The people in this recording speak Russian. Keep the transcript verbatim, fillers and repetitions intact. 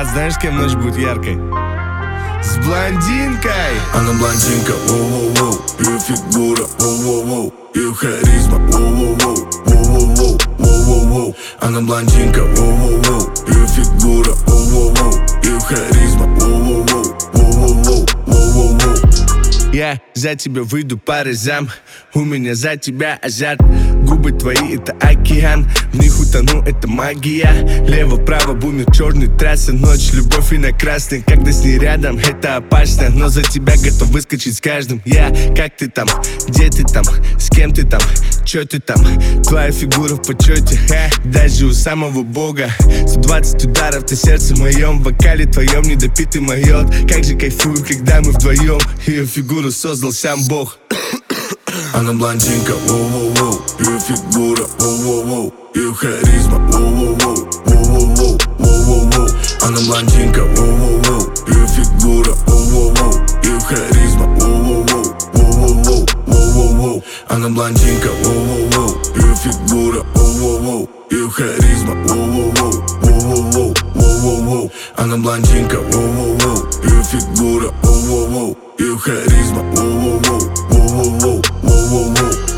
Брат, знаешь, кем ночь будет яркой? С блондинкой. Она блондинка, воу-воу-воу. Ее фигура, воу-воу-воу. Ее харизма, воу-воу-воу. Воу-воу-воу, воу-воу-воу. Она блондинка, воу-воу-воу. Ее фигура, воу-воу-воу. Ее харизма, воу-воу-воу. Воу-воу-воу, воу-воу-воу. Я за тебя выйду по разам. У меня за тебя азарт. Губы твои — это океан. В них утону, это магия. Лево-право, бумер, черный трасса. Ночь, любовь и на красный. Когда с ней рядом, это опасно. Но за тебя готов выскочить с каждым. Я, как ты там, где ты там, с кем ты там, чё ты там? Твоя фигура в почете, ха, даже у самого бога. сто двадцать ударов на сердце моем. В вокале твоем недопитый майот. Как же кайфую, когда мы вдвоем. Ее фигуру создал сам Бог. Она блондинка, воу-воу-воу. Ее фигура, воу-воу-воу. Ее харизма, воу-воу-воу. Воу-воу-воу, воу-воу-воу. Она блондинка, воу-воу-воу. Ее фигура, воу-воу-воу. Ее харизма, воу-воу-воу. Воу-воу-воу, воу-воу-воу. Она блондинка, воу-воу-воу. Ее фигура, воу-воу-воу. Ее харизма, воу-воу-воу. Воу-воу-воу, воу-воу-воу. Она блондинка, воу-воу-воу. Ее фигура, воу-воу-воу. Ее харизма, воу-воу-воу. Воу-воу-воу, воу-воу-воу.